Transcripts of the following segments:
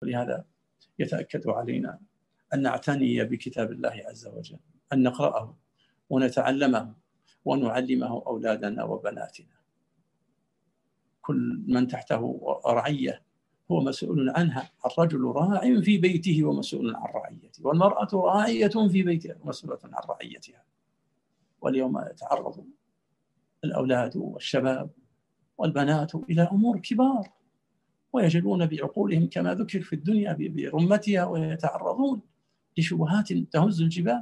ولهذا يتأكد علينا أن نعتني بكتاب الله عز وجل، أن نقرأه ونتعلمه ونعلمه أولادنا وبناتنا. كل من تحته رعية هو مسؤول عنها. الرجل راع في بيته ومسؤول عن رعيته، والمرأة راعية في بيتها ومسؤولة عن رعيتها. واليوم يتعرض الأولاد والشباب والبنات إلى أمور كبار، ويجلون بعقولهم كما ذكر في الدنيا برمتها، ويتعرضون لشبهات تهز الجبال.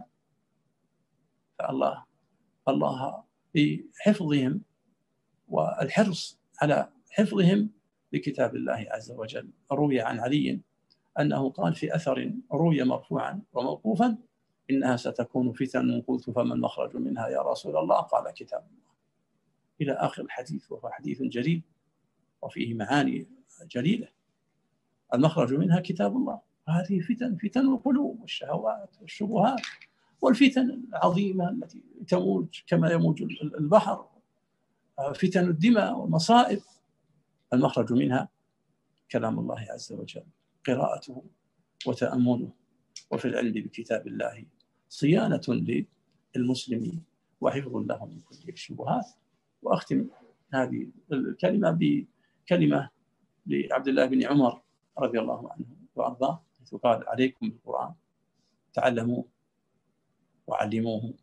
فالله بحفظهم والحرص على حفظهم لكتاب الله عز وجل. روي عن علي أنه قال في أثر روي مرفوعا وموقوفا: إنها ستكون فتن، قلت فما المخرج منها يا رسول الله؟ قال كتاب الله، إلى آخر الحديث. وهو حديث جليل وفيه معاني جليلة. المخرج منها كتاب الله. هذه فتن القلوب والشهوات والشبهات، والفتن العظيمة التي تموج كما يموج البحر، فتن الدماء والمصائب. المخرج منها كلام الله عز وجل، قراءته وتأمله، وفي العلم بكتاب الله صيانة للمسلمين وحفظ له من كل الشبهات. وأختم هذه الكلمة بكلمة لعبد الله بن عمر رضي الله عنه وأرضاه، حيث قال: عليكم بالقرآن، تعلموه وعلموه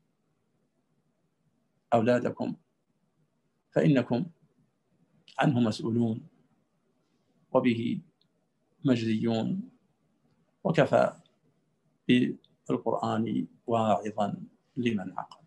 أولادكم، فإنكم عنه مسؤولون وبه مجزيون، وكفى بالقرآن واعظا لمن عقل.